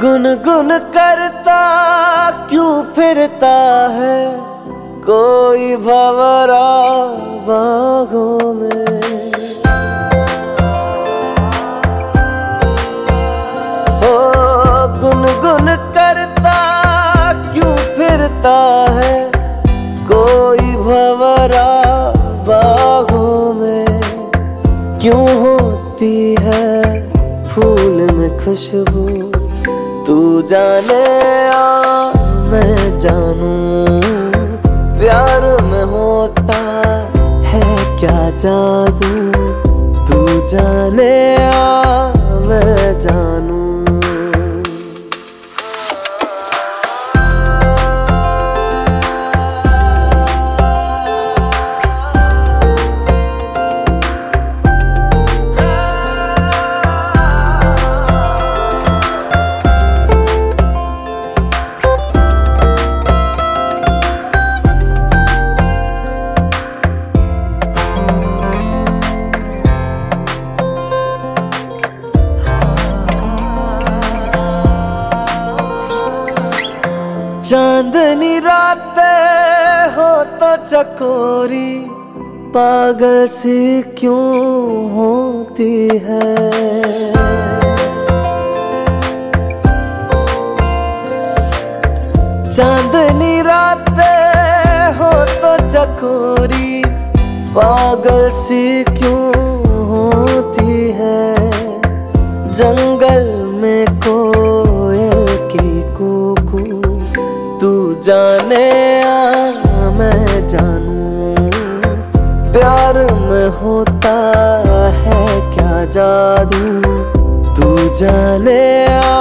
गुनगुन करता क्यों फिरता है कोई भंवरा बागों में। ओ गुनगुन करता क्यों फिरता है कोई भंवरा बागों में। क्यों होती है फूल में खुशबू तू जाने आ मैं जानूं। प्यार में होता है क्या जादू तू जाने आ मैं जानूं। चांदनी रातें हो तो चकोरी पागल सी क्यों होती है। चांदनी रातें हो तो चकोरी पागल सी क्यों होती है। जंगल में कोयल की कूकू तू जाने आ मैं जानूं। प्यार में होता है क्या जादू तू जाने आ